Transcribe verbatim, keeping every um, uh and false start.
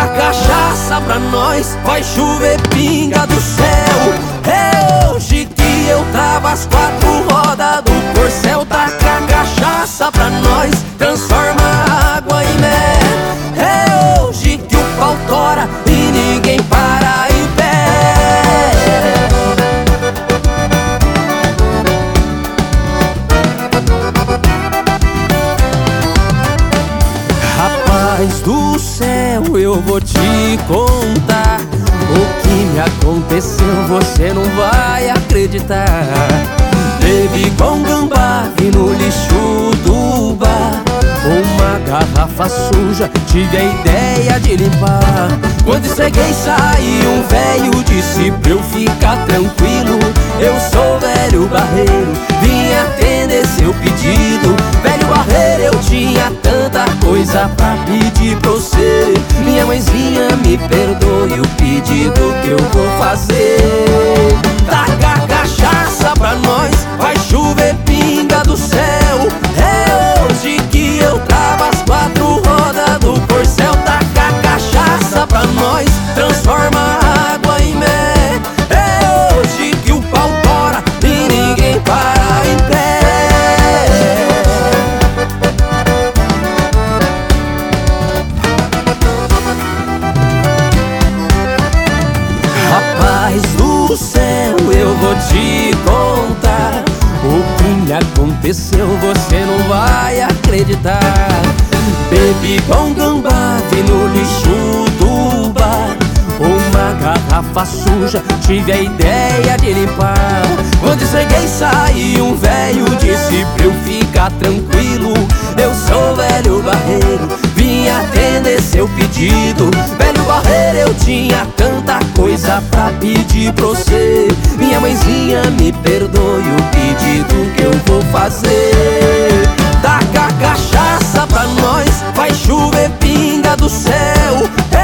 Taca cachaça pra nós, vai chover pinga do céu. É hoje que eu tava às quatro rodas do corcel. Taca cachaça pra nós, transforma a água em mel. É hoje que o pau tora e ninguém para em pé. Rapaz do céu, eu vou te contar o que me aconteceu, você não vai acreditar. Bebi com gambá, vi no lixo do bar uma garrafa suja, tive a ideia de limpar. Quando cheguei saí, um velho disse pra eu ficar tranquilo. Eu sou velho barreiro, vim atender seu pedido. Velho barreiro, eu tinha tanta coisa pra pedir pra você. Minha mãezinha, me perdoe o pedido que eu vou fazer. Taca cachaça pra nós, vai chover pinga do céu. É hoje que eu tava às quatro rodas do corcel. Taca cachaça pra nós, transforma a água em mel. É hoje que o pau tora e ninguém para em pé. Rapaz do céu, eu vou te contar o que me aconteceu, você não vai acreditar. Bebi com gambá, vi no lixo do bar uma garrafa suja, tive a ideia de limpar. Quando cheguei saí, um velho disse pra eu ficar tranquilo. Eu sou velho barreiro, vim atender seu pedido. Velho barreiro, eu tinha tanta coisa pra pedir pra você. Minha mãezinha, me perdoe o pedido que eu vou fazer. Taca cachaça pra nós, vai chover pinga do céu.